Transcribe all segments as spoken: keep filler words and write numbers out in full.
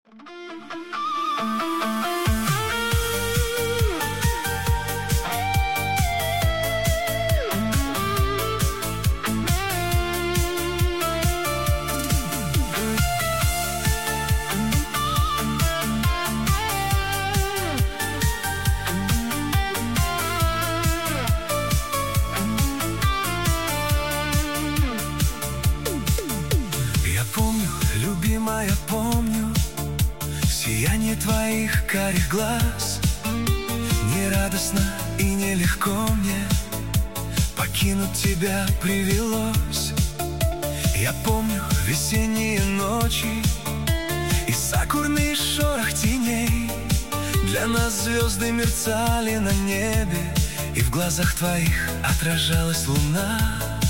Я помню сияние твоих карих глаз. Нерадостно и нелегко мне покинуть тебя привелось. Я помню весенние ночи и сакурный шорох теней. Для нас звезды мерцали на небе, и в глазах твоих отражалась луна.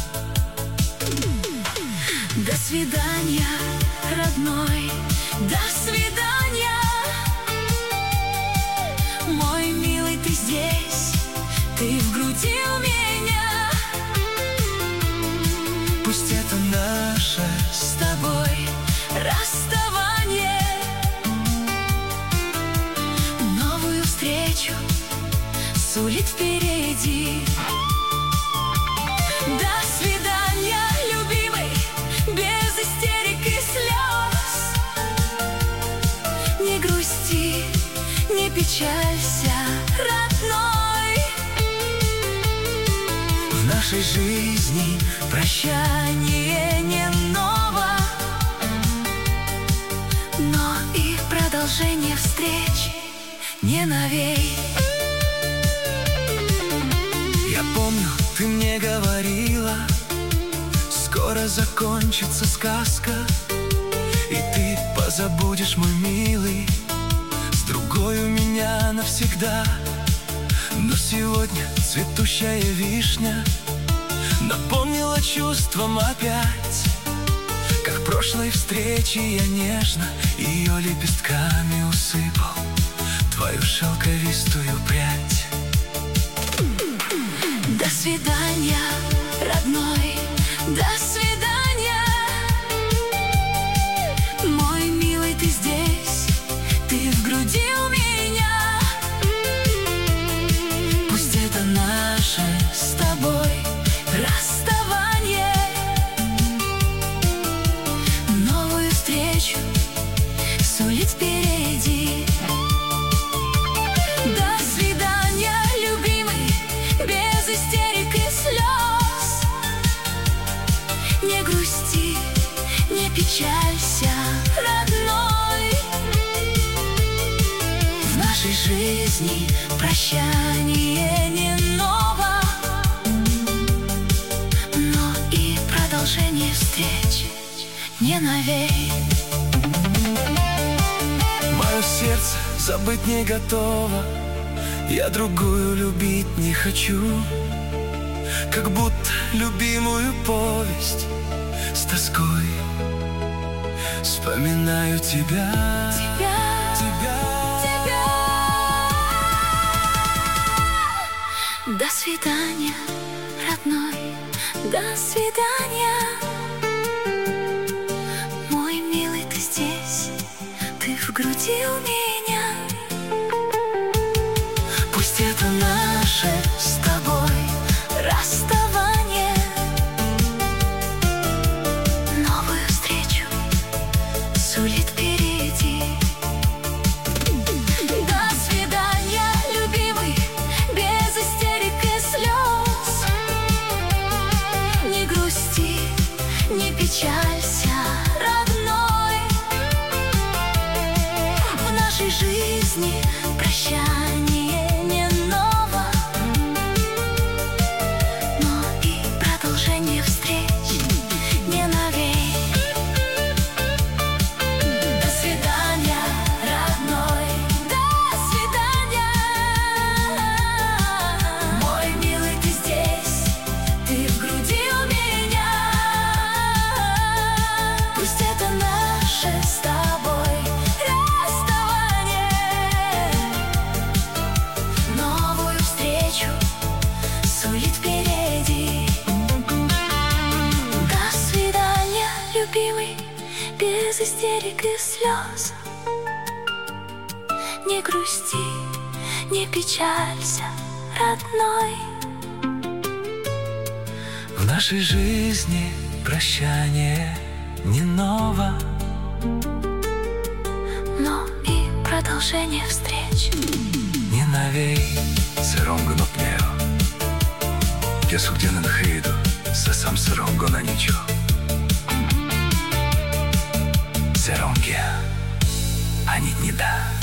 До свидания, родной, до свидания. Мой милый, ты здесь, ты в груди у меня. Пусть это наше с тобой расставание, новую встречу сулит впереди. До свидания, любимый, без истерик и слез. Не грусти, не печалься, родной. В нашей жизни прощание не ново, но и продолжение встреч не новей. Я помню, ты мне говорила, скоро закончится сказка, и ты позабудешь, мой милый, с другой у меня навсегда. Но сегодня цветущая вишня напомнила чувством опять, как прошлой встречи я нежно ее лепестками усыпал твою шелковистую прядь. До свидания, родной, до свидания. Мой милый, ты здесь, ты в груди у меня. Пусть это наше с тобой расставание, новую встречу сулит впереди. До свидания, любимый, без истерик и слез. Не грусти, не печалься, родной. В нашей жизни прощание не ново, но и продолжение встреч не новей. Мое сердце забыть не готово, я другую любить не хочу. Как будто любимую повесть с тоской вспоминаю тебя, Тебя, тебя, тебя. До свидания, родной, до свидания. Мой милый, ты здесь, ты в груди у меня. Пусть это Наше с тобой расставание, новую встречу сулит впереди. До свидания, любимый, без истерик и слез. Не грусти, не печалься, родной. В нашей жизни прощание не ново, но и продолжение встреч не новей. До свидания, родной, до свидания. Мой милый, ты здесь, ты в груди у меня. Пусть это наше с тобой расставание, новую встречу сулит впереди. До свидания, любимый, без истерик и слез. Не грусти, не печалься, родной. В нашей жизни прощание не ново, но и продолжение встреч. Не новей сиромго плео, Пjesу gdje ne nahidu se sam sirongo na ničo. Сиронгия, а не да.